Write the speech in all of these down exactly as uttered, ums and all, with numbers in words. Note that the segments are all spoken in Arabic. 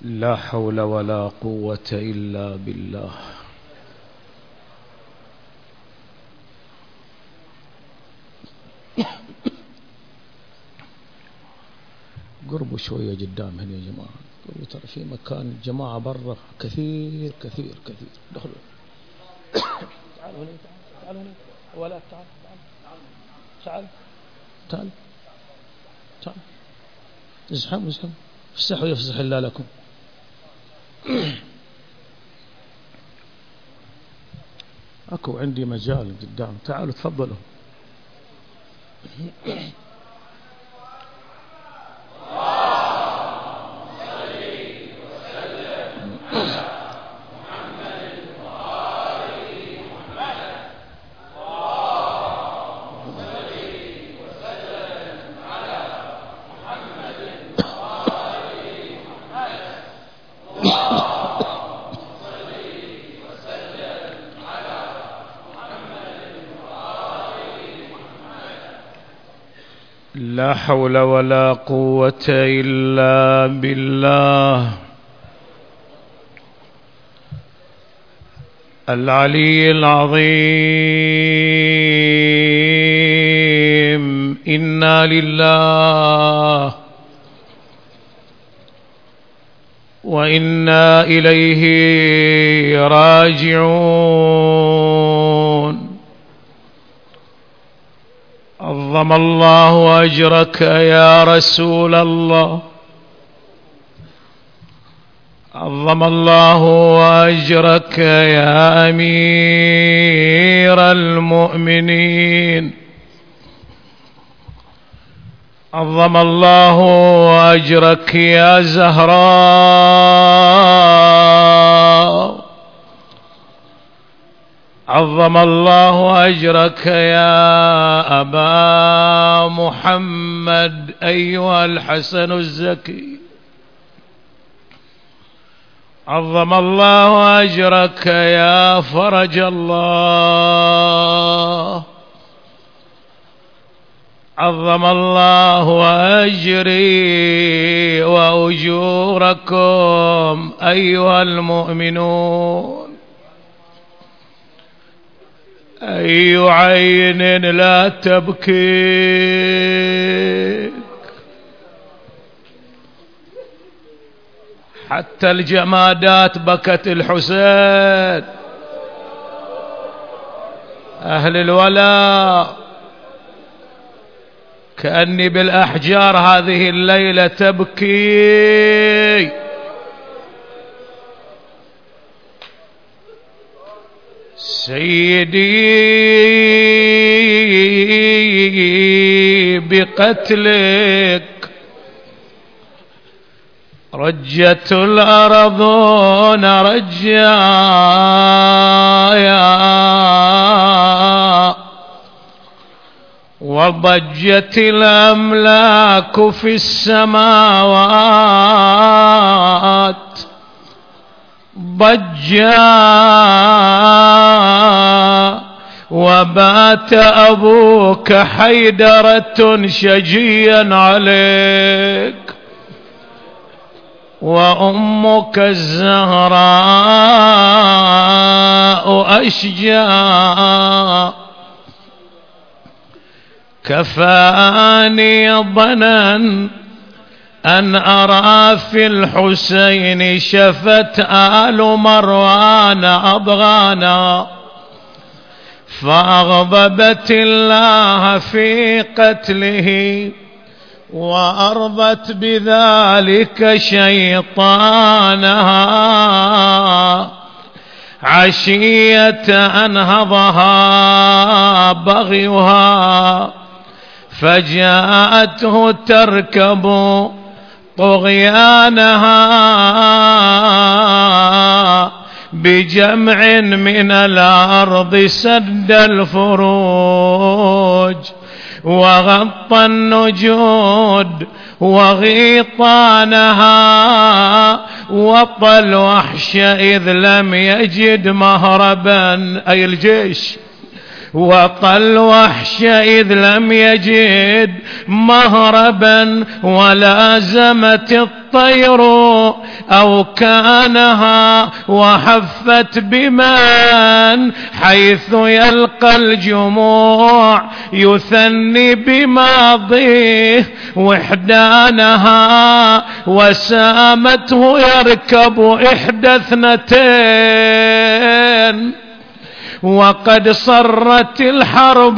لا حول ولا قوة إلا بالله. قربوا شوية قدام هنا يا جماعة، قربوا، ترى في مكان جماعة برا كثير كثير كثير. دخلوا تعالوا هنا، تعالوا هنا ولا تعال تعال تعال تعال ازحموا ازحموا، افسحوا يفسح الله لكم. اكو عندي مجال قدام، تعالوا تفضلوا. لا حول ولا قوة إلا بالله العلي العظيم. إنا لله وإنا إليه راجعون. عظم الله أجرك يا رسول الله، عظم الله أجرك يا أمير المؤمنين، عظم الله أجرك يا زهراء، عظم الله أجرك يا أبا محمد أيها الحسن الزكي، عظم الله أجرك يا فرج الله، عظم الله أجري وأجوركم أيها المؤمنون. أي عين لا تبكي، حتى الجمادات بكت الحسين. أهل الولاء كأني بالأحجار هذه الليلة تبكي. سيدي بقتلك رجت الأرضون رجايا، وضجت الأملاك في السماوات ضجا، وبات أبوك حيدرة شجيا عليك، وأمك الزهراء أشجا. كفاني ظنا أن أرى في الحسين شفت آل مروان أضغانا، فأغضبت الله في قتله، وأرضت بذلك شيطانها عشية أنهضها بغيها، فجاءته تركب طغيانها بجمع من الأرض سد الفروج، وغطى النجود وغيطانها، وطى الوحش إذ لم يجد مهربا، أي الجيش، وطى الوحش إذ لم يجد مهربا، ولازمت الطير أو كانها وحفت بمن حيث يلقى الجموع يثني بماضيه وحدانها وسامته يركب إحدى اثنتين وقد صرت الحرب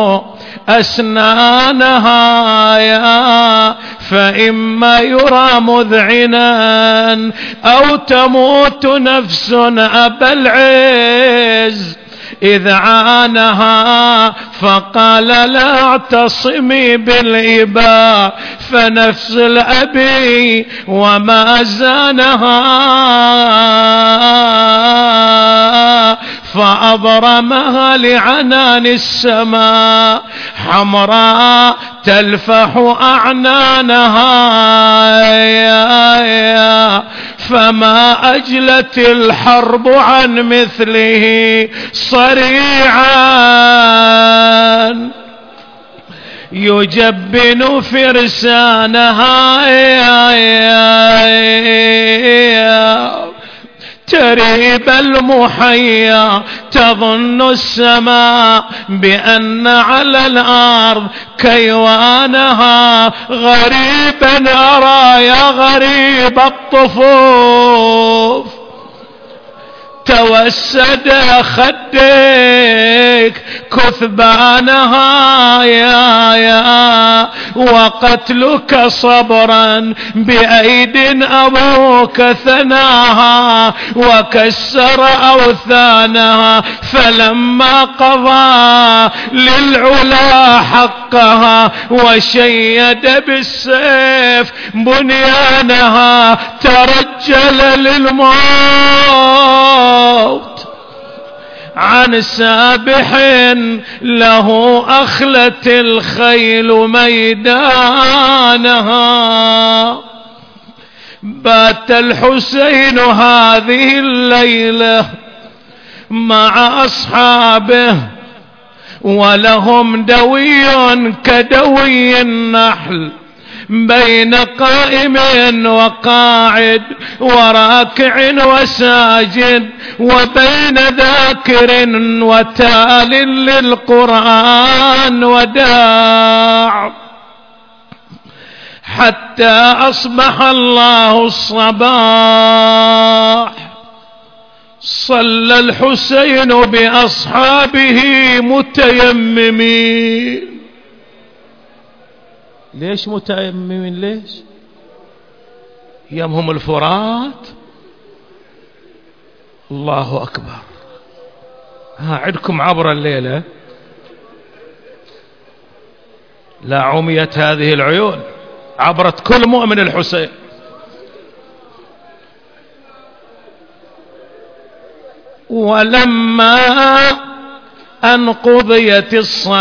أسنانها يا فإما يرى مذعنا أو تموت نفس أبا العز إذ عانها فقال لا اعتصمي بالإباء فنفس الأبي وما زانها فأبرمها لعنان السماء حمراء تلفح أعنانها يا يا فما أجلت الحرب عن مثله صريعا يجبن فرسانها يا يا يا تريب المحيا تظن السماء بأن على الأرض كيوانها غريبا أرى يا غريب الطفوف توسد خديك كثبانها يا يا وقتلك صبرا بأيد أبوك ثناها وكسر أوثانها فلما قضى للعلا حقها وشيد بالسيف بنيانها ترجل للموت عن سابح له أخلت الخيل ميدانها بات الحسين هذه الليلة مع أصحابه ولهم دوي كدوي النحل بين قائم وقاعد وراكع وساجد وبين ذاكر وتال للقرآن وداع حتى أصبح الله الصباح صلى الحسين بأصحابه متيممين. ليش متيممين؟ ليش؟ يمهم الفرات. الله أكبر. ها عندكم عبر الليلة لا عميت هذه العيون، عبرت كل مؤمن الحسين. ولما أن قضيت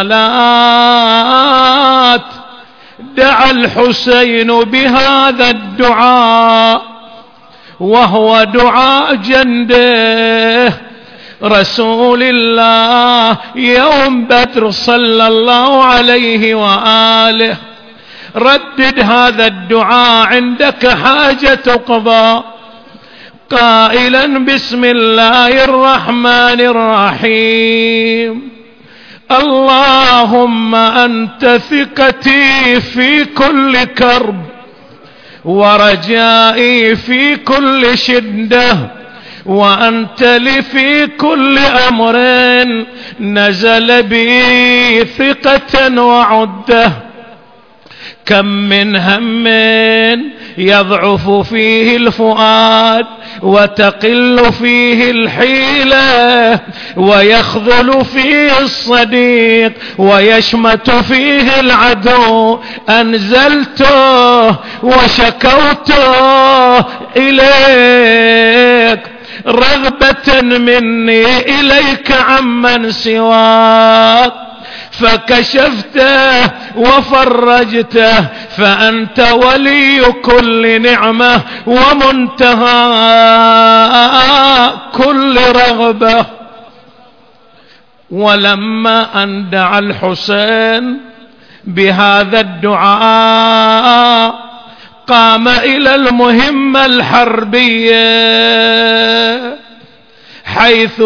الصلاة دعا الحسين بهذا الدعاء وهو دعاء جنده رسول الله يوم بدر صلى الله عليه وآله. ردد هذا الدعاء عندك حاجة تقضى قائلا بسم الله الرحمن الرحيم. اللهم أنت ثقتي في كل كرب ورجائي في كل شدة وأنت لي في كل أمر نزل بي ثقة وعدة. كم من هم يضعف فيه الفؤاد وتقل فيه الحيلة ويخذل فيه الصديق ويشمت فيه العدو أنزلته وشكوته إليك رغبة مني إليك عمن سواك فكشفته وفرجته فأنت ولي كل نعمة ومنتهى كل رغبة. ولما أن دعا الحسين بهذا الدعاء قام إلى المهمة الحربية حيث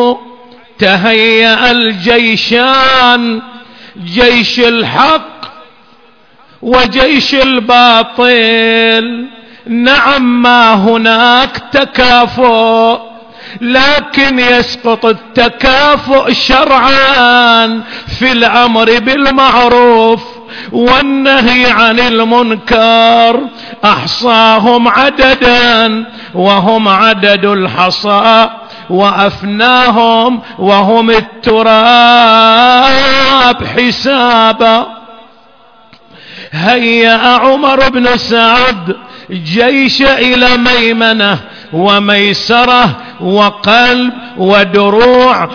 تهيأ الجيشان، جيش الحق وجيش الباطل. نعم ما هناك تكافؤ، لكن يسقط التكافؤ شرعا في الأمر بالمعروف والنهي عن المنكر. أحصاهم عددا وهم عدد الحصى، وأفناهم وهم التراب حسابا. هيأ عمر بن سعد جيش إلى ميمنة وميسرة وقلب ودروع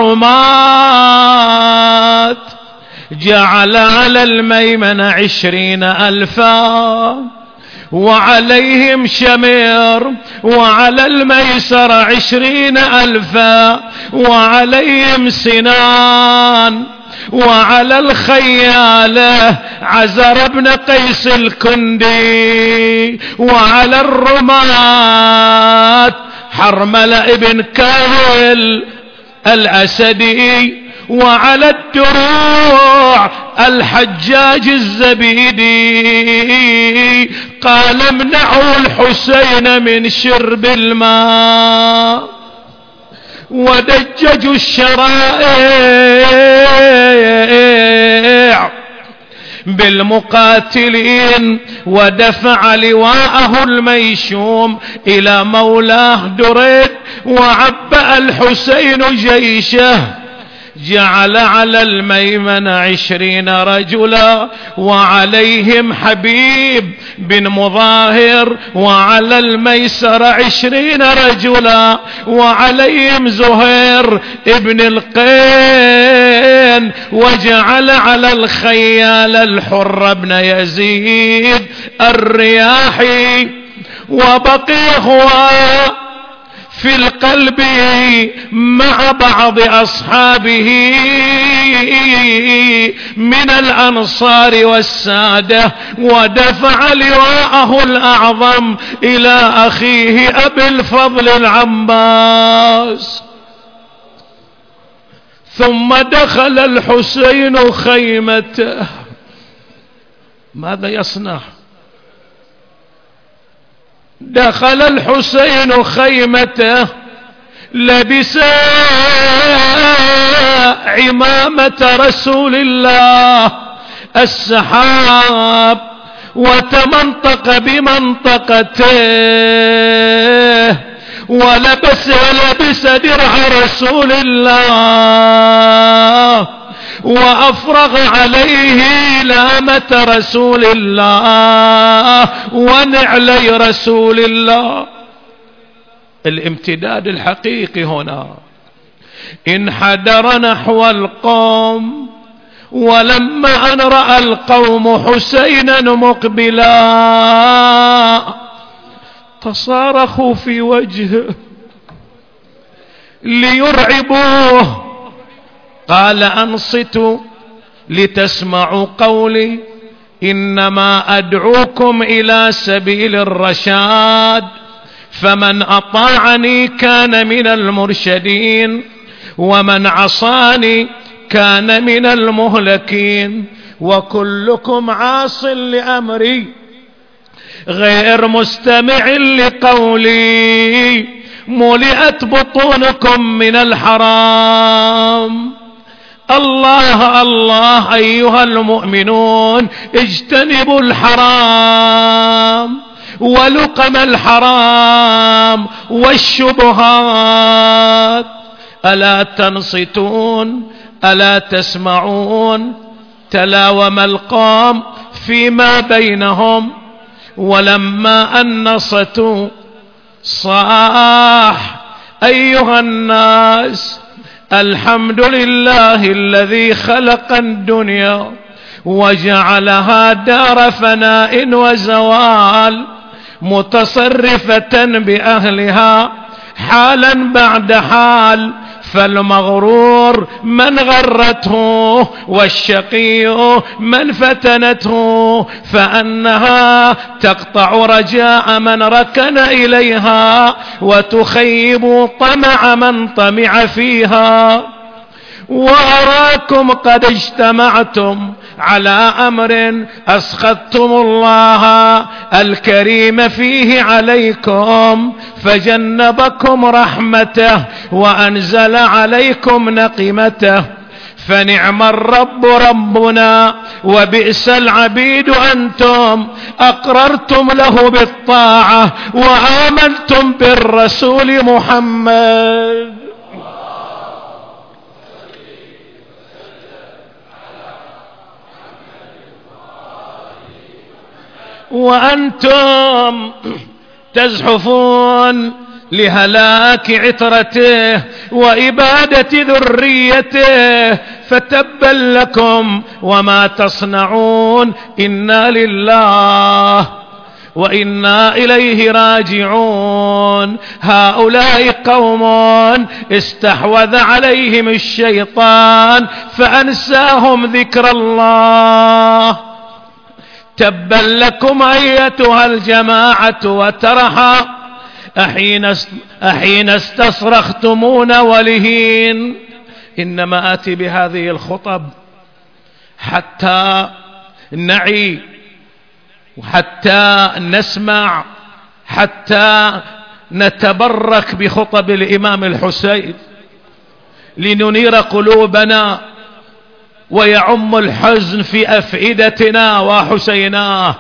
ورمات. جعل على الميمنة عشرين ألفا وعليهم شمير، وعلى الميسر عشرين ألفا وعليهم سنان، وعلى الخيالة عزر بن قيس الكندي، وعلى الرماة حرمل ابن كاهل الأسدي، وعلى الدروع الحجاج الزبيدي. قال امنعوا الحسين من شرب الماء ودججوا الشرائع بالمقاتلين، ودفع لواءه الميشوم إلى مولاه دريد، وعبأ الحسين جيشه. جعل على الميمنة عشرين رجلا وعليهم حبيب بن مظاهر، وعلى الميسر عشرين رجلا وعليهم زهير ابن القين، وجعل على الخيال الحر بن يزيد الرياحي. وبقي هو في القلب مع بعض أصحابه من الأنصار والسادة، ودفع لواءه الأعظم إلى أخيه أبي الفضل العباس. ثم دخل الحسين خيمته. ماذا يصنع؟ دخل الحسين خيمته، لبس عمامة رسول الله السحاب، وتمنطق بمنطقته، ولبس ولبس درع رسول الله، وأفرغ عليه لامة رسول الله ونعلي رسول الله. الامتداد الحقيقي هنا. انحدر نحو القوم، ولما أن رأى القوم حسينا مقبلا تصارخوا في وجهه ليرعبوه. قال أنصتوا لتسمعوا قولي، إنما أدعوكم إلى سبيل الرشاد، فمن أطاعني كان من المرشدين، ومن عصاني كان من المهلكين، وكلكم عاص لأمري غير مستمع لقولي، ملئت بطونكم من الحرام. الله الله أيها المؤمنون، اجتنبوا الحرام ولقم الحرام والشبهات. ألا تنصتون؟ ألا تسمعون؟ تلاوم القوم فيما بينهم، ولما أن نصتوا صاح أيها الناس، الحمد لله الذي خلق الدنيا وجعلها دار فناء وزوال، متصرفة بأهلها حالا بعد حال، فالمغرور من غرته والشقي من فتنته، فأنها تقطع رجاء من ركن إليها وتخيب طمع من طمع فيها. وأراكم قد اجتمعتم على أمر أسخطتم الله الكريم فيه عليكم، فجنبكم رحمته وأنزل عليكم نقمته. فنعم الرب ربنا وبئس العبيد أنتم، أقررتم له بالطاعة وآمنتم بالرسول محمد. وأنتم تزحفون لهلاك عترته وإبادة ذريته، فتبا لكم وما تصنعون. إنا لله وإنا إليه راجعون. هؤلاء قوم استحوذ عليهم الشيطان فأنساهم ذكر الله. تبا لكم أيتها الجماعة وترحا أحين أحين استصرختمون ولهين. إنما آتي بهذه الخطب حتى نعي وحتى نسمع، حتى نتبرك بخطب الإمام الحسين لننير قلوبنا ويعم الحزن في أفئدتنا وحسيناه.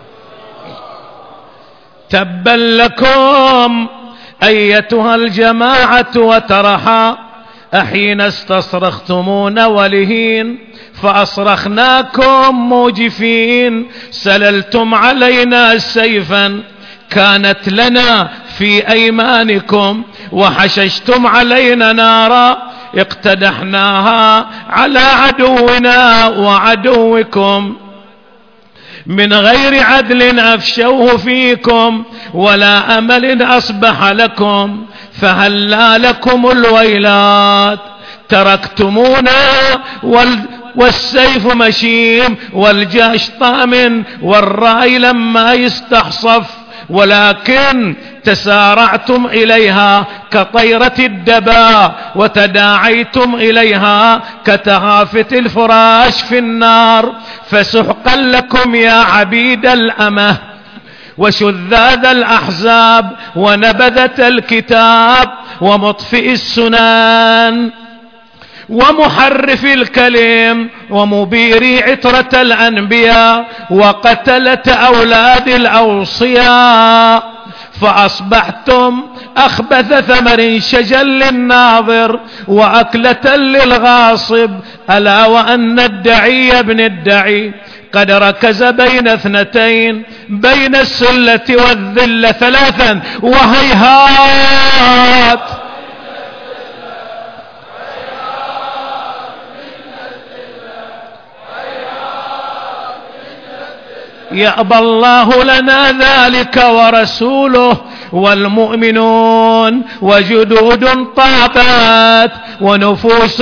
تبا لكم أيتها الجماعة وترحا أحين استصرختمون ولهين، فأصرخناكم موجفين. سللتم علينا سيفا كانت لنا في أيمانكم، وحششتم علينا نارا اقتدحناها على عدونا وعدوكم. من غير عدل أفشوه فيكم ولا أمل أصبح لكم، فهلا لكم الويلات. تركتمونا والسيف مشيم والجيش طامن والرأي لما يستحصف، ولكن تسارعتم إليها كطيرة الدباء وتداعيتم إليها كتهافت الفراش في النار. فسحقا لكم يا عبيد الأمة وشذاذ الأحزاب ونبذة الكتاب ومطفئ السنان ومحرف الكلم ومبيري عترة الأنبياء وقتلة أولاد الأوصياء. فأصبحتم أخبث ثمر شجا للناظر وأكلة للغاصب. ألا وأن الدعي ابن الدعي قد ركز بين اثنتين، بين السلة والذلة ثلاثا وهيهات. يأبى الله لنا ذلك ورسوله والمؤمنون. وجدود طابت ونفوس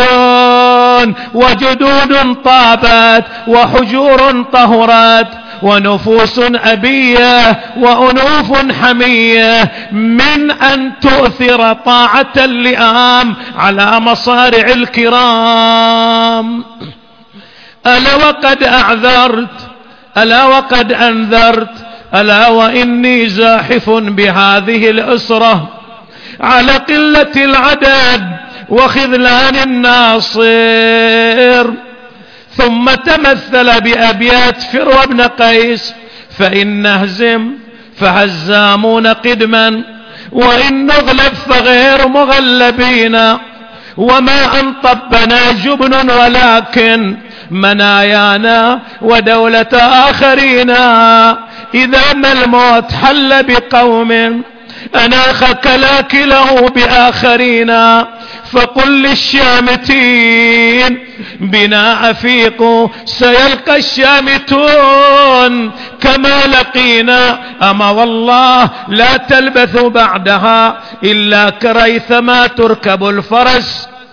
وجدود طابت وحجور طهرت ونفوس أبية وأنوف حمية من أن تؤثر طاعة اللئام على مصارع الكرام. ألا وقد أعذرت، ألا وقد أنذرت، ألا وإني زاحف بهذه الأسرة على قلة العدد وخذلان الناصر. ثم تمثل بأبيات فروة بن قيس: فإن نهزم فهزامون قدما، وإن نغلب فغير مغلبين، وما أن طبنا جبن ولكن منايانا ودولة آخرين. إذا ما الموت حل بقوم أناخ كلاكله بآخرين، فقل للشامتين بنا أفيقوا سيلقى الشامتون كما لقينا. أما والله لا تلبثوا بعدها إلا كريثما تركب الفرس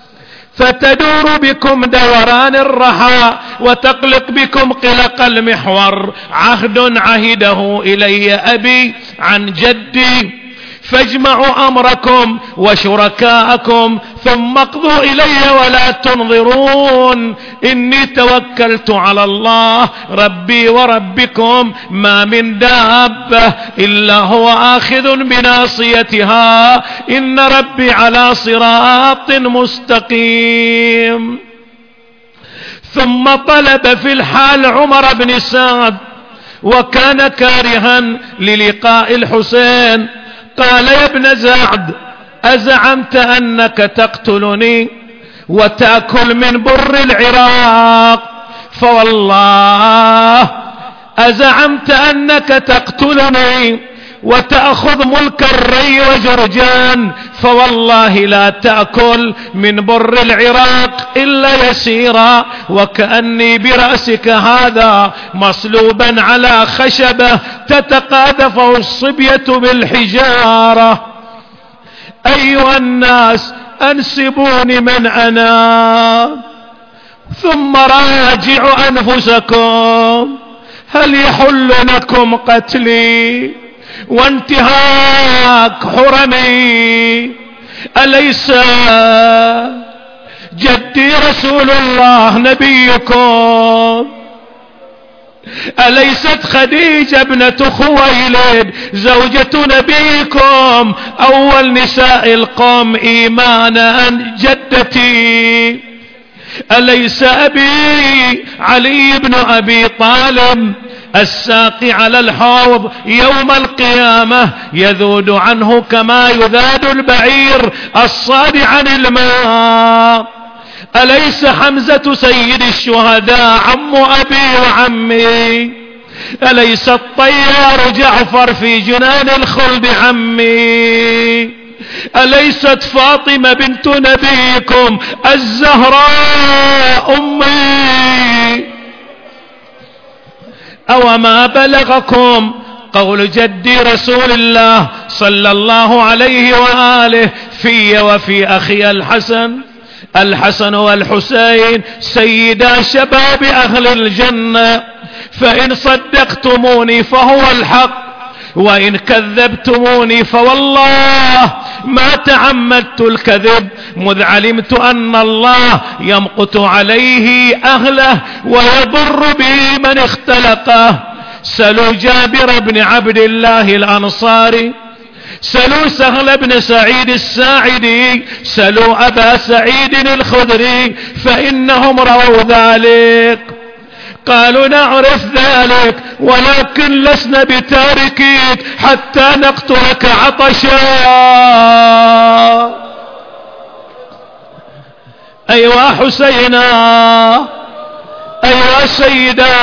فتدور بكم دوران الرحى وتقلق بكم قلق المحور. عهد عهده إلي أبي عن جدي، فاجمعوا أمركم وشركاءكم ثم اقضوا إلي ولا تنظرون. إني توكلت على الله ربي وربكم، ما من دابة إلا هو آخذ بناصيتها، إن ربي على صراط مستقيم. ثم طلب في الحال عمر بن سعد، وكان كارها للقاء الحسين، قال: يا ابن سعد، أزعمت أنك تقتلني وتأكل من بر العراق؟ فوالله أزعمت أنك تقتلني وتأخذ ملك الري وجرجان؟ فوالله لا تأكل من بر العراق إلا يسيرا، وكأني برأسك هذا مصلوبا على خشبة تتقاذفه الصبية بالحجارة. أيها الناس، أنسبوني من أنا، ثم راجعوا أنفسكم، هل يحل لكم قتلي وانتهاك حرمي؟ أليس جدي رسول الله نبيكم؟ أليست خديجة ابنة خويلد زوجة نبيكم أول نساء القوم إيمانا جدتي؟ أليس أبي علي بن أبي طالب الساقي على الحوض يوم القيامة يذود عنه كما يذاد البعير الصاد عن الماء؟ أليس حمزة سيد الشهداء عم أبي وعمي؟ أليس الطيار جعفر في جنان الخلد عمي؟ أليست فاطمة بنت نبيكم الزهراء أمي؟ أو ما بلغكم قول جدي رسول الله صلى الله عليه وآله في وفي أخي الحسن الحسن والحسين سيدا شباب أهل الجنة، فإن صدقتموني فهو الحق، وإن كذبتموني فوالله ما تعمدت الكذب، مذ علمت أن الله يمقت عليه أهله ويضر به من اختلقه. سلوا جابر بن عبد الله الأنصاري، سلوا سهل بن سعيد الساعدي، سلوا أبا سعيد الخدري، فإنهم رأوا ذلك. قالوا: نعرف ذلك، ولكن لسنا بتاركيك حتى نقتلك عطشا. أيوا حسينا، أيوا سيدا.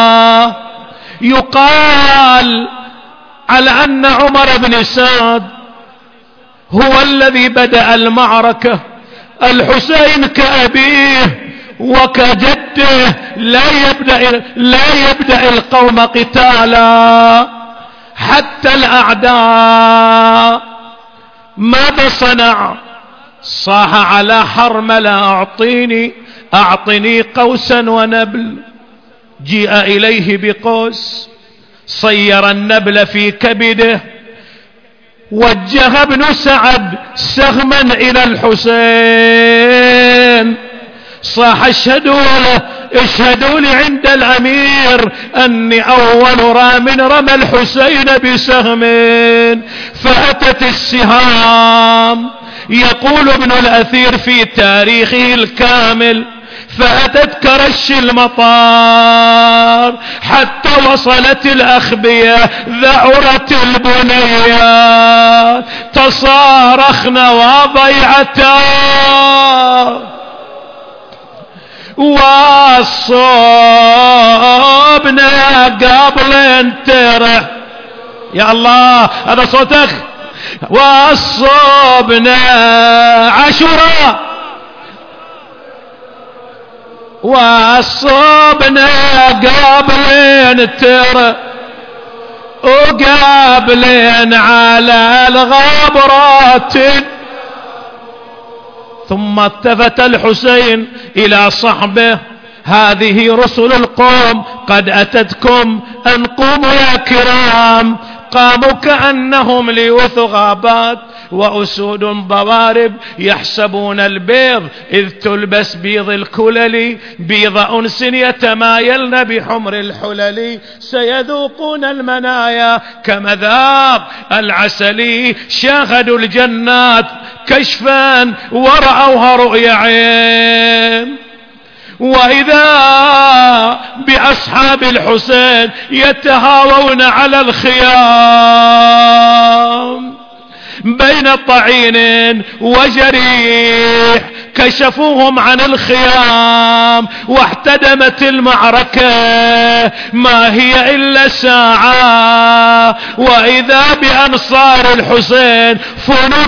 يقال على أن عمر بن سعد هو الذي بدأ المعركة. الحسين كأبيه وكجده لا يبدأ, لا يبدأ القوم قتالا حتى الأعداء. ماذا صنع؟ صاح على حرملة: أعطيني أعطني قوسا ونبل. جيء إليه بقوس، صير النبل في كبده، وجه ابن سعد سهما إلى الحسين، صاح: اشهدوا له، اشهدوا لي عند الأمير أني أول رام رمى الحسين بسهم. فأتت السهام، يقول ابن الأثير في تاريخه الكامل: فأتت كرش المطار حتى وصلت الأخبية، ذعرت البنيات، تصارخن وضيعتا، وصوبنا قبل انترح. يا الله، هذا صوتك. وصوبنا عاشوراء، وصوبنا قبل ترى، وقابلين على الغبرات، ثم التفت الحسين إلى صحبه: هذه رسل القوم قد أتتكم أن قوموا يا كرام. قاموا كأنهم ليوث غابات وأسود ضوارب يحسبون البيض إذ تلبس بيض الكلل، بيض أنس يتمايلن بحمر الحلل، سيذوقون المنايا كمذاق العسل. شاهدوا الجنات كشفا ورأوها رؤيا عين، وإذا بأصحاب الحسين يتهاوون على الخيام بين طعين وجريح، كشفوهم عن الخيام واحتدمت المعركة ما هي إلا ساعة، وإذا بأنصار الحسين فنوا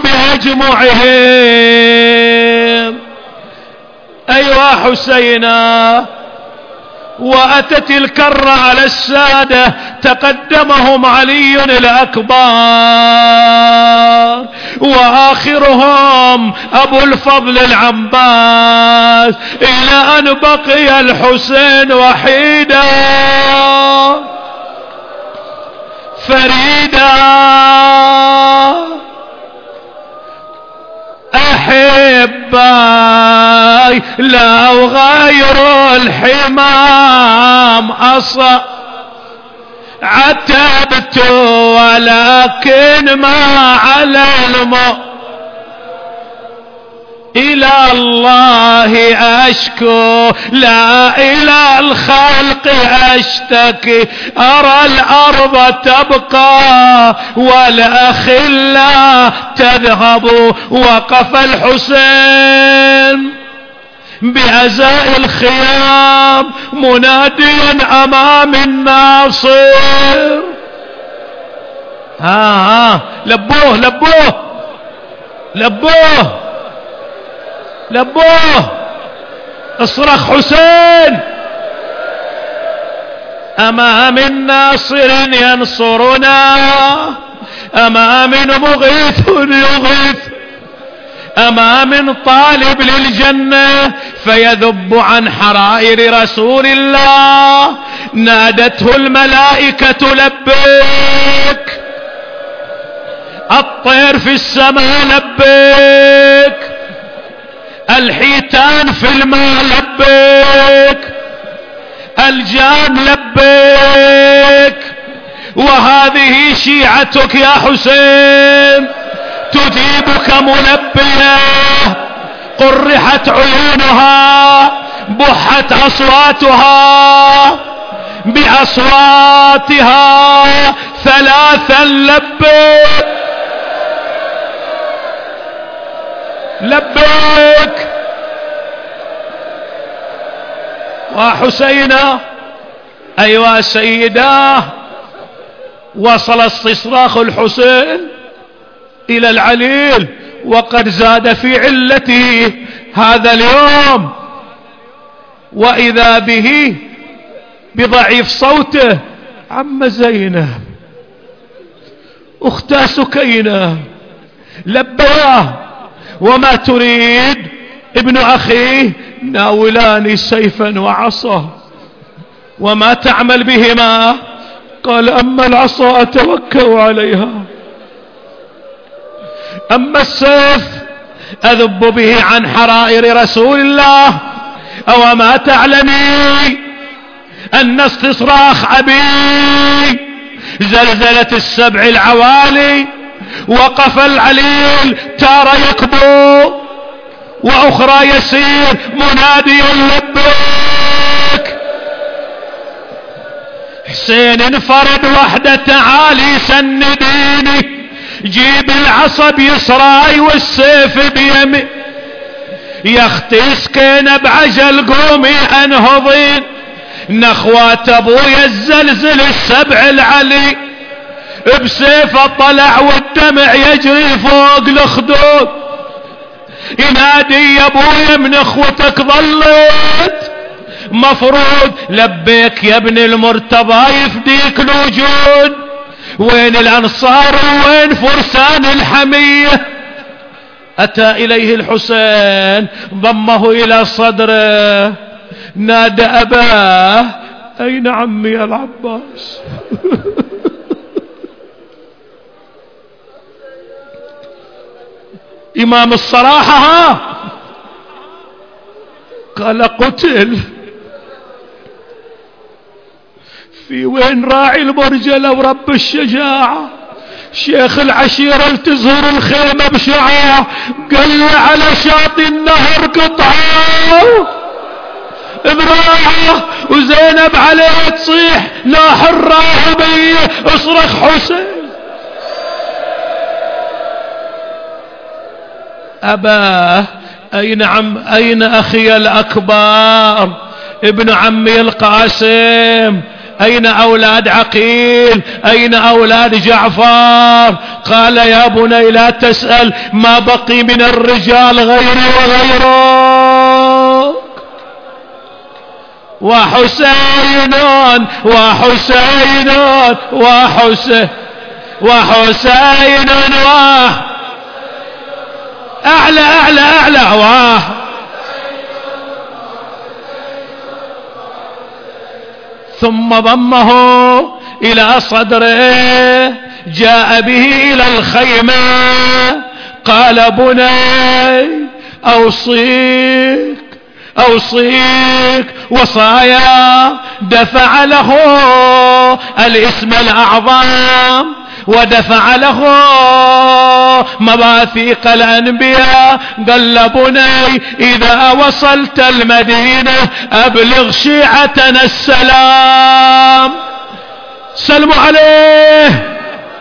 بأجمعهم. أيوا حسينا. وأتت الكرة على السادة، تقدمهم علي الأكبر وآخرهم أبو الفضل العباس، إلى أن بقي الحسين وحيدا فريدا. أحباي لا غير الحمام أصا عتبت ولكن ما على الماء إلى الله أشكو لا إلى الخلق أشتكي. أرى الأرض تبقى والأخلاء تذهب. وقف الحسين بأزاء الخيام مناديا أمام الناصر. ها ها لبوه لبوه لبوه لبوه اصرخ حسين أما من ناصر ينصرنا، أما من مغيث يغيث، أما من طالب للجنة فيذب عن حرائر رسول الله. نادته الملائكة لبيك، الطير في السماء لبيك، الحيتان في الماء لبيك، الجان لبيك. وهذه شيعتك يا حسين تجيبك ملبية. قرحت عيونها، بحت أصواتها بأصواتها ثلاثا لبيك لبيك. وحسينا أيها سيداه، وصل استصراخ الحسين إلى العليل وقد زاد في علته هذا اليوم، وإذا به بضعيف صوته: عم زينب أختها سكينة لبياه. وما تريد؟ ابن أخيه ناولاني سيفا وعصا. وما تعمل بهما؟ قال: أما العصا أتوكأ عليها، أما السيف أذب به عن حرائر رسول الله. أو ما تعلمي أن استصراخ أبي زلزلة السبع العوالي. وقف العليل تارة يكبو وأخرى يسير مناديا لبيك. حسين انفرد وحده: تعالي سنديني، جيب العصا بيسراي والسيف بيمين، يا اختي سكينة بعجل قومي انهضين، نخوات ابويا الزلزل السبع العلي، بسيفه طلع والدمع يجري فوق الخدود، ينادي: يا ابويا من اخوتك ظلت مفروض. لبيك يا ابن المرتضى يفديك الوجود، وين الانصار وين فرسان الحمية؟ أتى إليه الحسين ضمه إلى صدره نادى أباه أين عمي العباس؟ إمام الصراحة ها؟ قال قتل. في وين راعي المرجلة ورب الشجاعة شيخ العشيرة تزهر الخيمة بشعاع؟ قال على شاطئ النهر قطعه ذراعه وزينب عليه تصيح ناح الراهبية اصرخ حسين. أباه أين عم أين أخي الأكبر ابن عمي القاسم؟ أين أولاد عقيل؟ أين أولاد جعفر؟ قال يا بني لا تسأل ما بقي من الرجال غيري وغيرك. وحسين وحسين وحسين وحسين وح أعلى أعلى أعلى واه ثم ضمه إلى صدره جاء به إلى الخيمة قال بني أوصيك أوصيك وصايا. دفع له الاسم الأعظم ودفع له مواثيق الأنبياء. قال بني إذا وصلت المدينة أبلغ شيعتنا السلام سلموا عليه.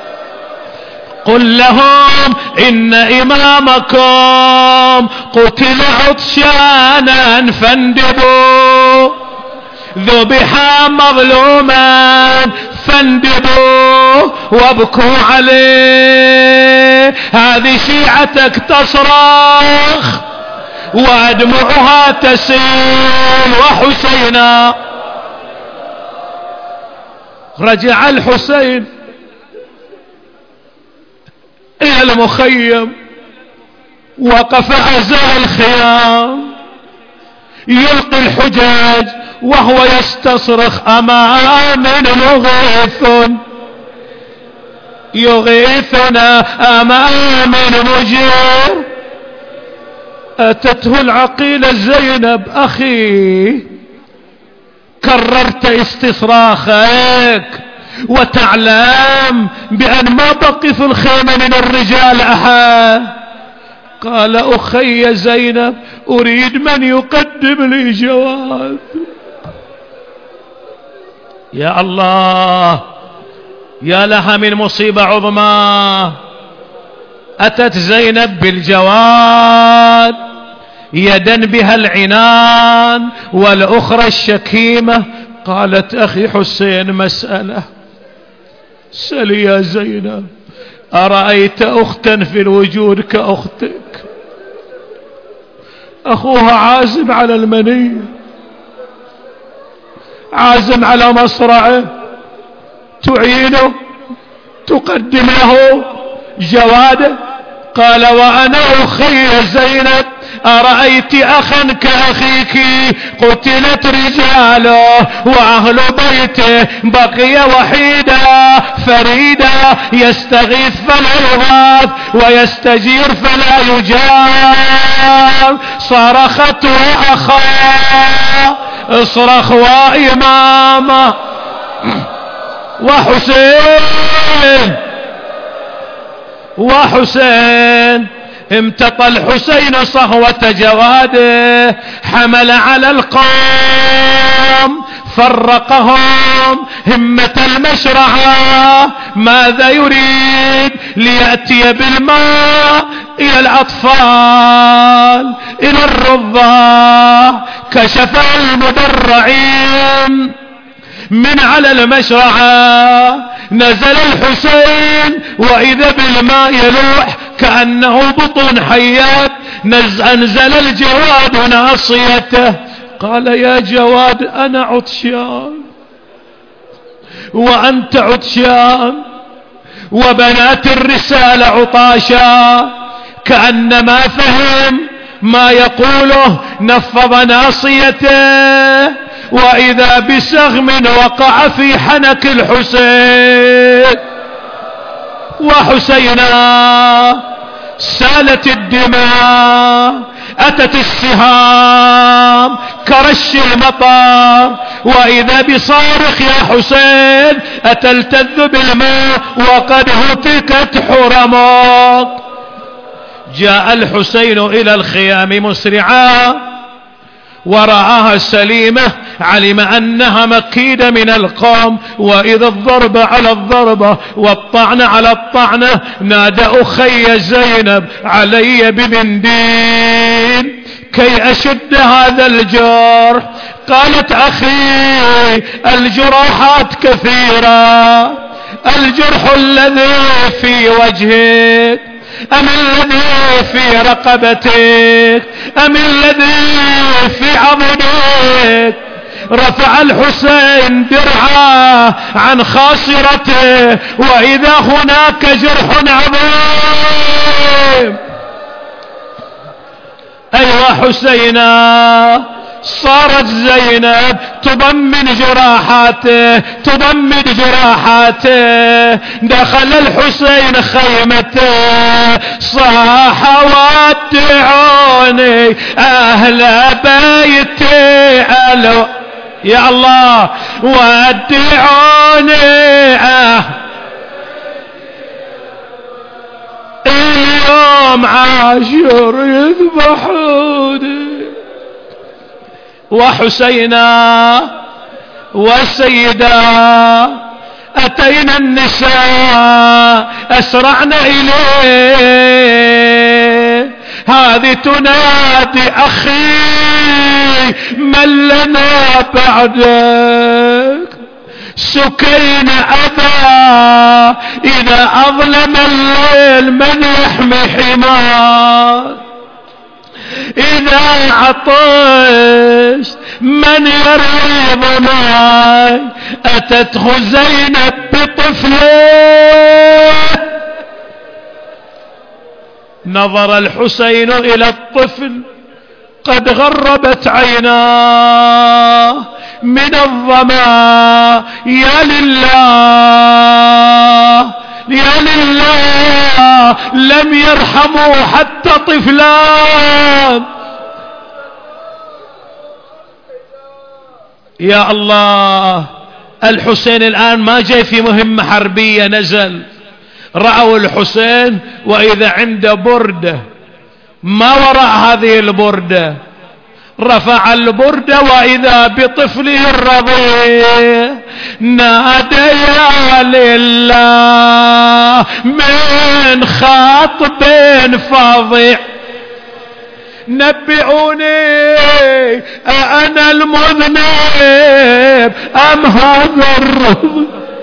قل لهم إن إمامكم قتل عطشانا فاندبوا ذبحا مظلوما فاندبوا وابكوا عليه. هذه شيعتك تصرخ وأدمعها تسيل. وحسينا رجع الحسين إلى المخيم وقف أزال الخيام يلقي الحجاج وهو يستصرخ أمان مغيث يغيثنا أمان مجير. أتته العقيلة زينب أخي كررت استصراخك وتعلم بأن ما بقي في الخيمة من الرجال أحد. قال أخي زينب أريد من يقدم لي جواد. يا الله يا لها من مصيبة عظمى. أتت زينب بالجواد يدا بها العنان والأخرى الشكيمة. قالت أخي حسين مسألة سلي يا زينب أرأيت أختا في الوجود كأختك أخوها عازم على المنية عازم على مصرعه تعينه تقدم له جواده. قال وأنا أخي زينب أرأيت أخا كأخيك قتلت رجاله وأهل بيته بقي وحيدا فريدا يستغيث فلا يغاث ويستجير فلا يجاب. صرخت وأخا اصرخ وإماما وحسين وحسين. امتطى الحسين صهوة جواده حمل على القوم فرقهم همة المشرعة. ماذا يريد؟ ليأتي بالماء إلى الأطفال إلى الرضاع. كشف المدرعين من على المشرعة نزل الحسين وإذا بالماء يلوح كأنه بطون حيات. نزل الجواد ناصيته قال يا جواد أنا عطشان وأنت عطشان وبنات الرسالة عطاشا. كأنما فهم ما يقوله نفض ناصيته، وإذا بسهم وقع في حنك الحسين. وحسينا سالت الدماء، أتت السهام كرش المطر، وإذا بصارخ يا حسين أتلتذ بالماء وقد هتكت حرمك. جاء الحسين إلى الخيام مسرعا، ورآها سليمة، علم أنها مكيدة من القوم، وإذا الضرب على الضربة والطعن على الطعنة. نادى أخي زينب علي بمنديل كي أشد هذا الجرح. قالت أخي الجراحات كثيرة، الجرح الذي في وجهك أم الذي في رقبتك أم الذي في عضدك؟ رفع الحسين درعه عن خاصرته، وإذا هناك جرح عظيم. أيوة حسينا. صارت زينب تضمن جراحاته تضمن جراحاته. دخل الحسين خيمته صاح ودعوني أهل بيتي ألو يا الله ودعوني أهل اليوم عاشر يذبحوني. وحسينا والسيدة أتينا النساء أسرعنا إليه. هذه تنادي أخي من لنا بعدك؟ سكين أبا إذا أظلم الليل من يحمي حماه، إذا عطشت من يروي ظماي. أتته زينب بطفله، نظر الحسين إلى الطفل قد غربت عيناه من الظما. يا لله يا لله لم يرحموا حتى طفلان. يا الله الحسين الآن ما جاي في مهمة حربية، نزل رأوا الحسين وإذا عنده بردة، ما وراء هذه البردة رفع البردة وإذا بطفله الرضيع. نادى يا لله من خاطب فظيع، نبئوني أأنا المذنب أم هذا الرضيع؟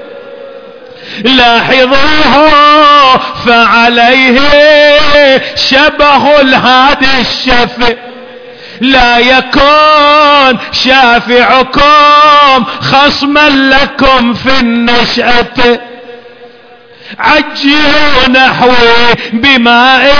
لاحظوه فعليه شبه الهادي الشفيع. لا يكون شافعكم خصما لكم في النشأة. عجلوا نحوي بماء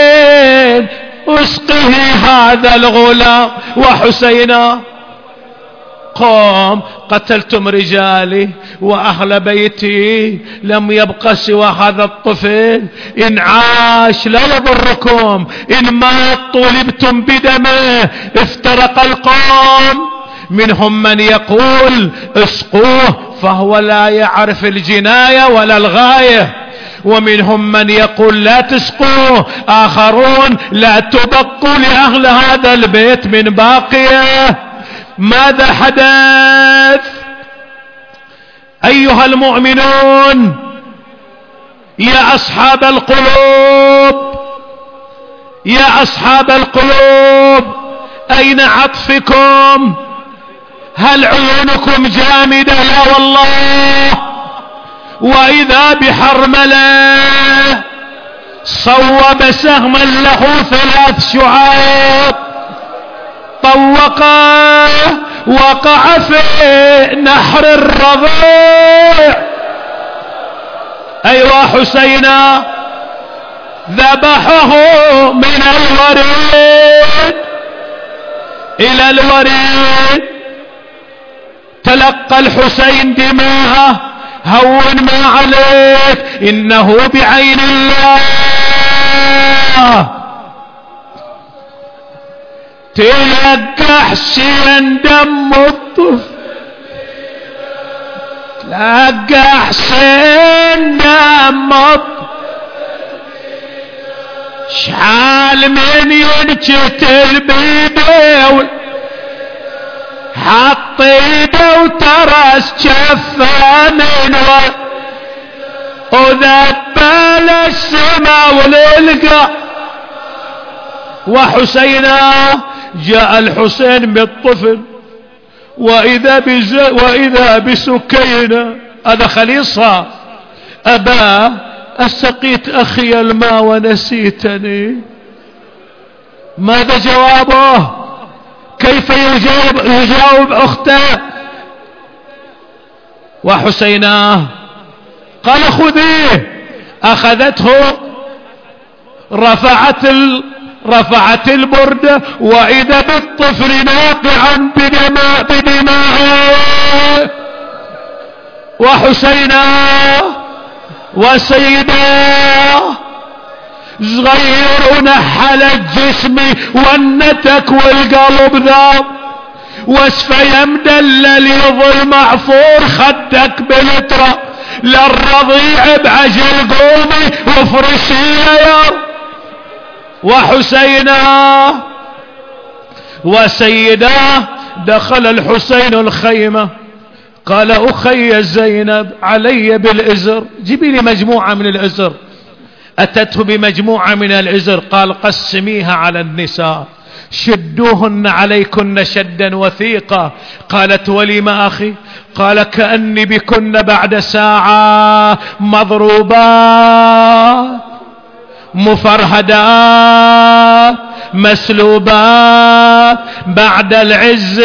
اسقه هذا الغلام. وحسينا قوم قتلتم رجالي وأهل بيتي، لم يبق سوى هذا الطفل. إن عاش لا يضركم، إن مات طولبتم بدمه. افترق القوم، منهم من يقول اسقوه فهو لا يعرف الجناية ولا الغاية، ومنهم من يقول لا تسقوه، آخرون لا تبقوا لأهل هذا البيت من باقية. ماذا حدث أيها المؤمنون يا أصحاب القلوب؟ يا أصحاب القلوب أين عطفكم؟ هل عيونكم جامدة؟ لا والله. وإذا بحرملة صوب سهما له ثلاث شعاب، طوقه وقع في نحر الرضيع. أيوة حسينا ذبحه من الوريد إلى الوريد. تلقى الحسين دماءه. هون ما عليك، إنه بعين الله. تلقى حسين دم الطفل، تلقى حسين دم الطفل. شحال من ينقتل بيده، حط ايده وترس جفه من ورد، وذبل السما وللقى. وحسينا جاء الحسين بالطفل، واذا بز واذا بسكينه، هذا خليصها. ابا اسقيت اخي الماء ونسيتني. ماذا جوابه؟ كيف يجاوب, يجاوب اخته؟ وحسيناه قال خذيه. اخذته، رفعت ال... رفعت البردة، واذا بالطفل ناقعا بدماء بدماءه. وحسيناه وسيداه صغير ونحل الجسم والنتك والقلب ذاب، واسفه مدلل يظل معفور خدك بلترة، للرضيع بعجل قومي وفرشي يا. وحسيناه وسيداه دخل الحسين الخيمة، قال أخي زينب علي بالإزر، جيبي لي مجموعة من الإزر. أتته بمجموعة من الإزر، قال قسميها على النساء، شدوهن عليكن شدا وثيقا. قالت ولم أخي؟ قال كأني بكن بعد ساعة مضروبات مفرهدات مسلوبات، بعد العز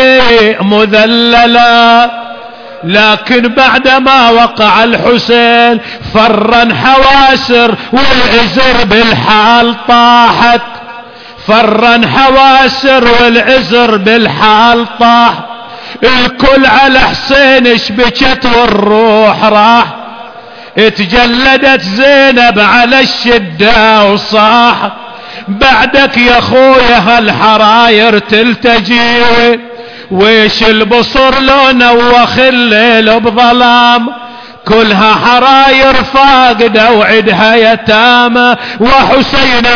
مذللات. لكن بعدما وقع الحسين فرا حواسر، والعزر بالحال طاحت. فرا حواسر والعزر بالحال طاح. الكل على حسين شبكت والروح راح. اتجلدت زينب على الشدة وصاح، بعدك يا خويا هالحراير تلتجي، ويش البصر لو نوخ الليل بظلام، كلها حراير فاقدة وعدها يتامى. وحسينا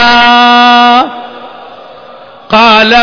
قال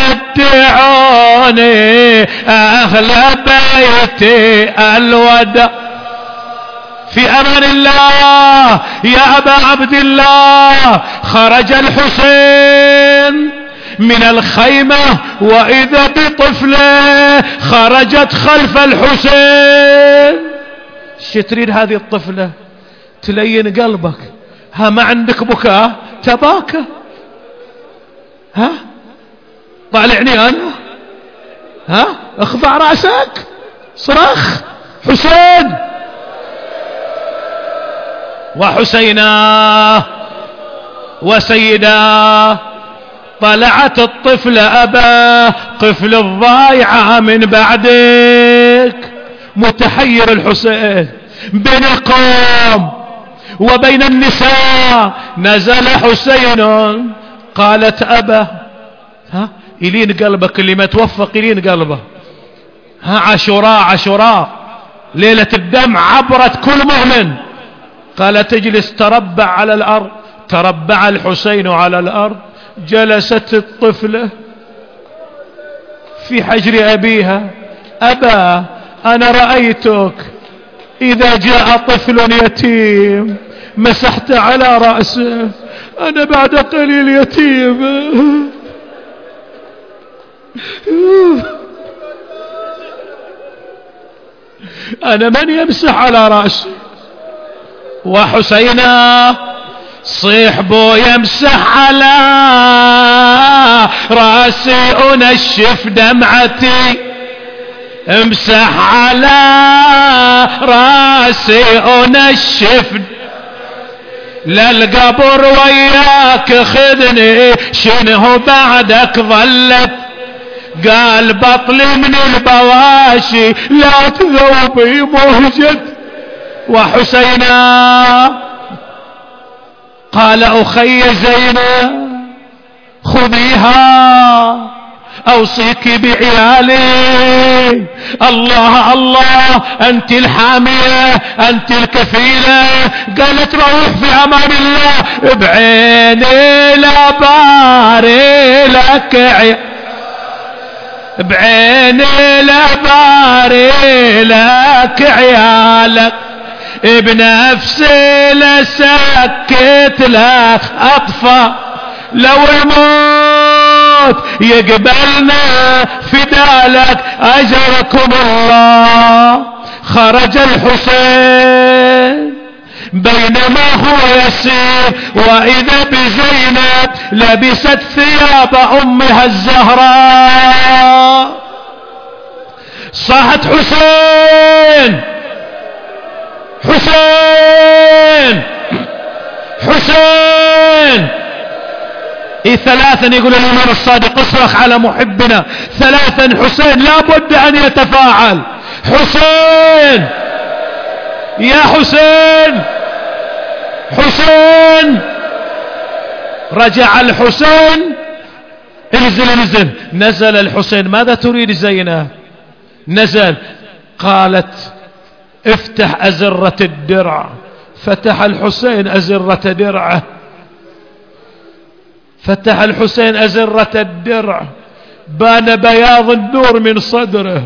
ودعوني أهل بيتي الوداع، في أمان الله يا أبا عبد الله. خرج الحسين من الخيمة، وإذا بطفلة خرجت خلف الحسين. شو تريد هذه الطفلة؟ تلين قلبك. ها ما عندك بكاء؟ تباكى. ها طالعني أنا؟ ها اخضع رأسك، صرخ حسين. وحسينا وسيدا طلعت الطفلة أبا قفل الضايعة من بعدك. متحير الحسين بين القوم وبين النساء. نزل حسين، قالت أبا ها يلين قلبك اللي ما توفق، يلين قلبه. ها عاشوراء عاشوراء ليلة الدمع عبرت كل مؤمن. قال تجلس، تربع على الأرض. تربع الحسين على الأرض. جلست الطفلة في حجر أبيها. أبا أنا رأيتك إذا جاء طفل يتيم مسحت على رأسه، أنا بعد قليل يتيم. أنا من يمسح على رأسي؟ وحسينا صيحبو يمسح على راسي ونشف دمعتي، امسح على راسي ونشف. للقبر وياك خذني شنو بعدك ظلت. قال بطلي من البواشي لا تذوبي مهجد وحسينا. قال أخي زينب خذيها أوصيك بعيالي. الله الله أنت الحامية أنت الكفيلة. قالت روح في أمان الله بعيني لا باري لك عيال بعيني لا باري لك عيالك بنفسي لسكت لك أطفى لو الموت يقبلنا فدالك أجركم الله. خرج الحسين بينما هو يسير وإذا بزينب لبست ثياب أمها الزهراء. صاحت حسين حسين حسين. إيه ثلاثا يقول الإمام الصادق اصرخ على محبنا ثلاثا حسين لا بد أن يتفاعل. حسين يا حسين حسين. رجع الحسين انزل انزل. نزل الحسين. ماذا تريد زينب؟ نزل. قالت افتح أزرة الدرع. فتح الحسين أزرة درعه. فتح الحسين أزرة الدرع بان بياض النور من صدره.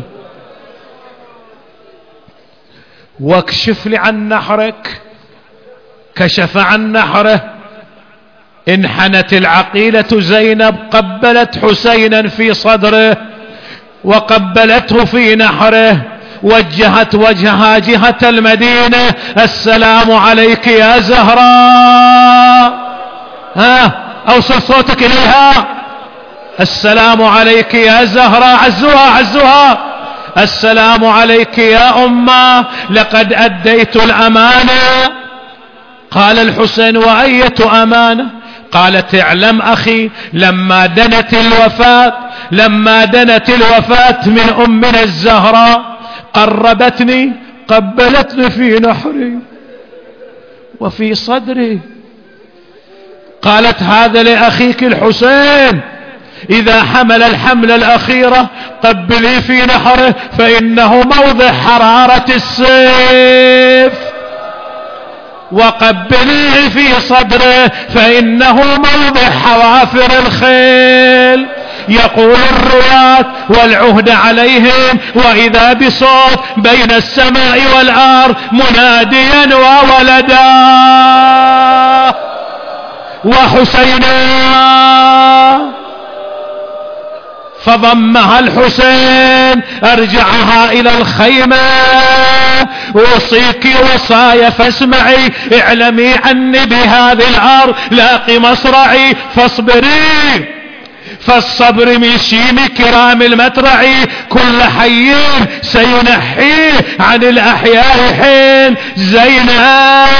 واكشف لي عن نحرك. كشف عن نحره. انحنت العقيلة زينب قبلت حسينا في صدره وقبلته في نحره. وجهت وجهها جهة المدينة. السلام عليك يا زهراء. ها اوصل صوتك اليها. السلام عليك يا زهراء. عزوها عزوها. السلام عليك يا أمة لقد أديت الأمانة. قال الحسين وأية أمانة؟ قالت اعلم أخي لما دنت الوفاة لما دنت الوفاة من أمنا الزهراء قربتني قبلتني في نحري وفي صدري. قالت هذا لأخيك الحسين إذا حمل الحملة الأخيرة قبلي في نحره فإنه موضع حرارة السيف وقبليه في صدره فإنه موضع حوافر الخيل. يقول الرواة والعهد عليهم وإذا بصوت بين السماء والأرض مناديا وولدا وحسينا. فضمها الحسين ارجعها الى الخيمة. اوصيك وصايا فاسمعي اعلمي عني بهذه الارض لاقي مصرعي فاصبري فالصبر من شيم كرام المترعي. كل حي سينحيه عن الاحياء حين. زينب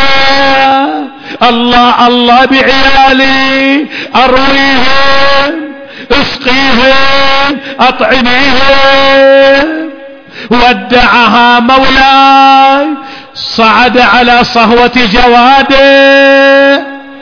الله الله بعيالي ارويهم اسقيهم اطعميهم. ودعها مولاي صعد على صهوة جواده.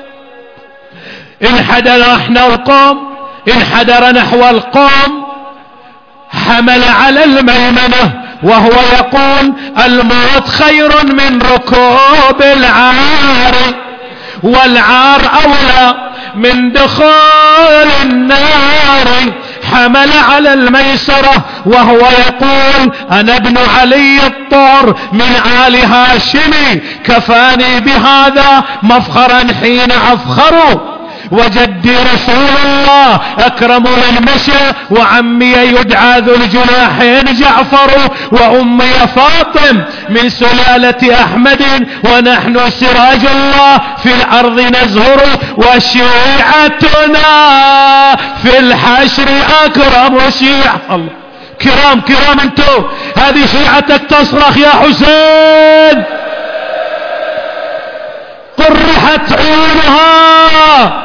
انحدر نحو القوم انحدر نحو القوم. حمل على الميمنة وهو يقول الموت خير من ركوب العار والعار أولى من دخول النار. حمل على الميسرة وهو يقول أنا ابن علي الطور من آل هاشم كفاني بهذا مفخرا حين أفخر. وجدي رسول الله أكرم من مشى وعمي يدعى ذو الجناحين جعفر وأمي فاطم من سلالة أحمد ونحن سراج الله في الأرض نزهر وشيعتنا في الحشر أكرم شيعة. الله كرام كرام انتو هذه شيعتك تصرخ يا حسين. فرحت عيونها،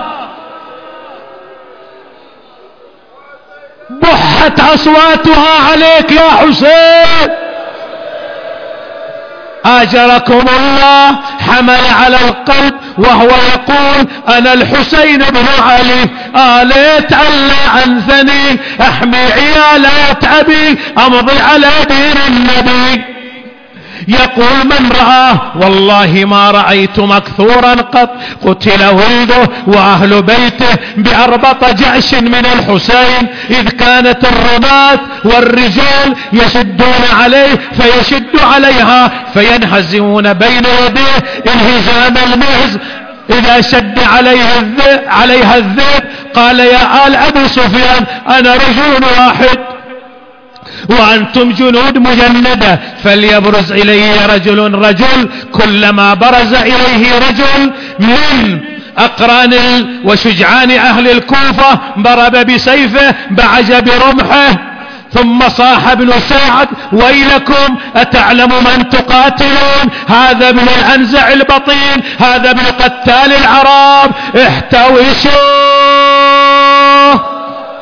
بحت أصواتها عليك يا حسين. آجركم الله، حمل على القلب وهو يقول أنا الحسين بن علي، آليت ألا أنثني، أحمي عيالات أبي، أمضي على دين النبي. يقول من رآه والله ما رأيت مكثورا قط، قتل ولده وأهل بيته بأربط جأش من الحسين، إذ كانت الرماة والرجال يشدون عليه فيشد عليها فينهزمون بين يديه انهزام المهز. إذا شد عليه الذئب عليها الذئب قال يا آل أبي سفيان أنا رجل واحد وأنتم جنود مجندة، فليبرز إلي رجل رجل. كلما برز إليه رجل من أقران وشجعان أهل الكوفة ضرب بسيفه بعج برمحه، ثم صاح ابن سعد ويلكم أتعلم من تقاتلون؟ هذا ابن الأنزع البطين، هذا ابن قتال العرب، احتوشوا.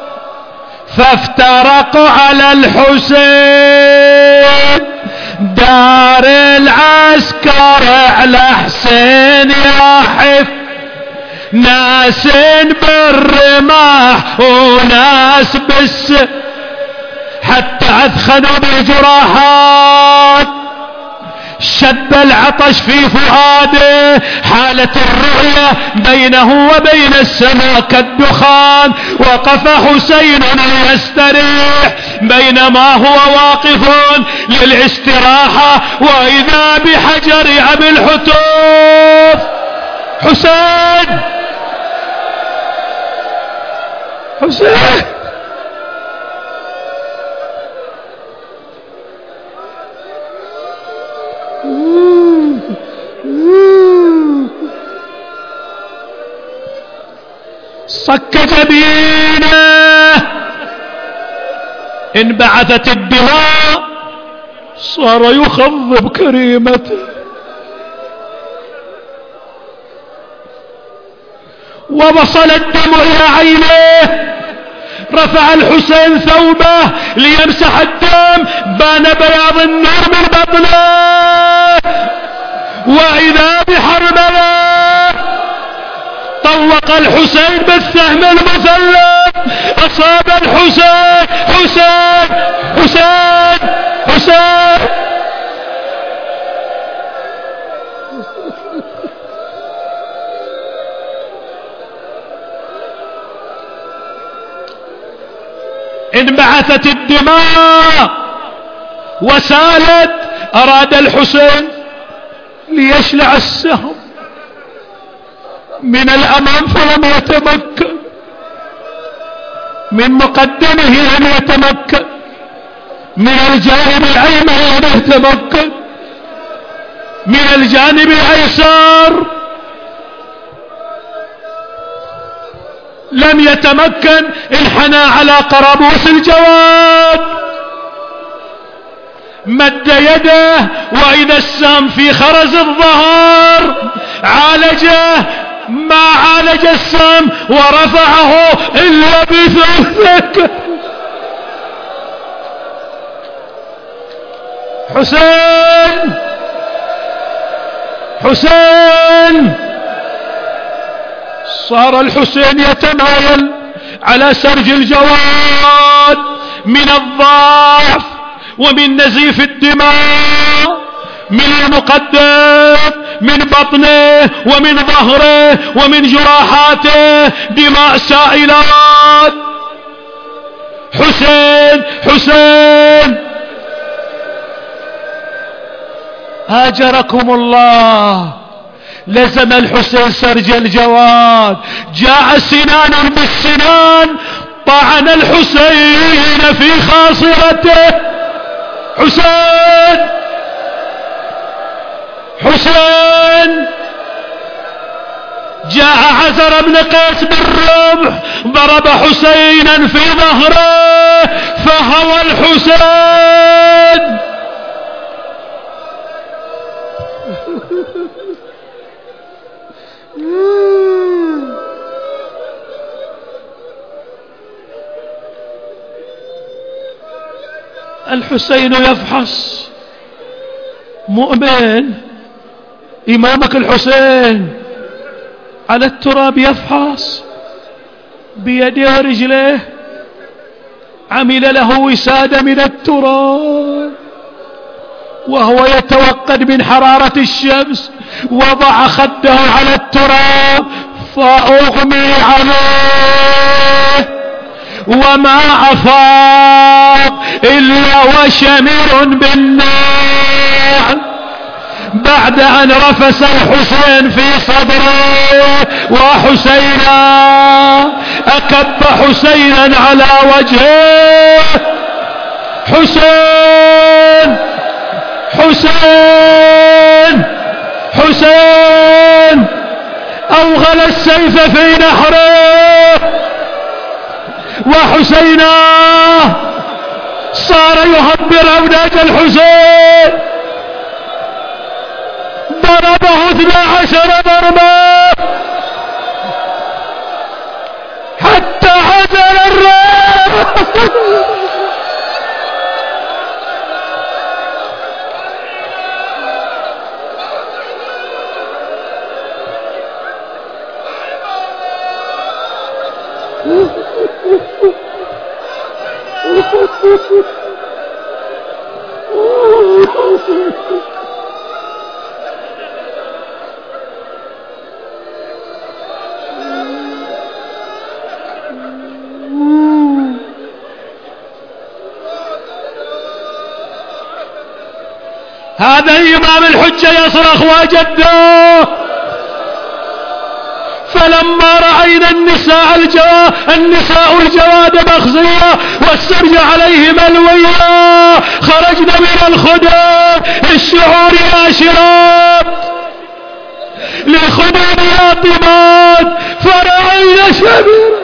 فافترقوا على الحسين، دار العسكر على حسين يحف، ناس بالرماح وناس بالس، حتى أثخنوا بالجراحات. شب العطش في فؤاده، حالة الرؤية بينه وبين السماء كالدخان. وقف حسين ليستريح بينما هو واقف للاستراحة، وإذا بحجر أبي الحتوف. حسين حسين صك جبينه، انبعثت الدماء، صار يخضب كريمته. ووصل الدم إلى عينيه، رفع الحسين ثوبه ليمسح الدم، بان بياض النور من بطنه، وإذا بحرمله طوق الحسين بالسهم المثلث، أصاب الحسين. حسين حسين حسين انبعثت الدماء وسالت. أراد الحسين ليشلع السهم من الأمام فلم يتمكن، من مقدمه لم يتمكن، من الجانب الأيمن لم يتمكن، من الجانب الأيسر لم يتمكن. انحنى على قرابوس الجواد، مد يده وإذا السهم في خرز الظهر، عالجه ما عالج السهم ورفعه إلا بثلثك. حسين حسين صار الحسين يتمايل على سرج الجواد من الضعف ومن نزيف الدماء، من المقدم، من بطنه ومن ظهره ومن جراحاته دماء سائلات. حسين حسين هاجركم الله. لزم الحسين سرج الجواد، جاء سنان بالسنان، طعن الحسين في خاصرته. حسين حسين جاء عزر بن قيس بالرمح، ضرب حسينا في ظهره فهوى الحسين. الحسين يفحص. مؤمن إمامك الحسين على التراب يفحص بيده ورجله، عمل له وسادة من التراب وهو يتوقد من حرارة الشمس، وضع خده على التراب فأغمي عليه وما أفاق إلا وشمر بالنار. بعد أن رفس الحسين في صدره وحسينا أكب حسينا على وجهه. حسين حسين حسين أوغل السيف في نحره، وحسينا صار يهبر أوداج الحسين، ضربه اثنا عشر ضربة حتى عزل الرأس. هذا الإمام الحجة يصرخ وجده. فلما رأينا النساء الجواد النساء الجواد مخزية والسرج عليه ملوية، خرجنا من الخدود الشعور ناشرات للخدود ياطمات، فرأينا شبيرا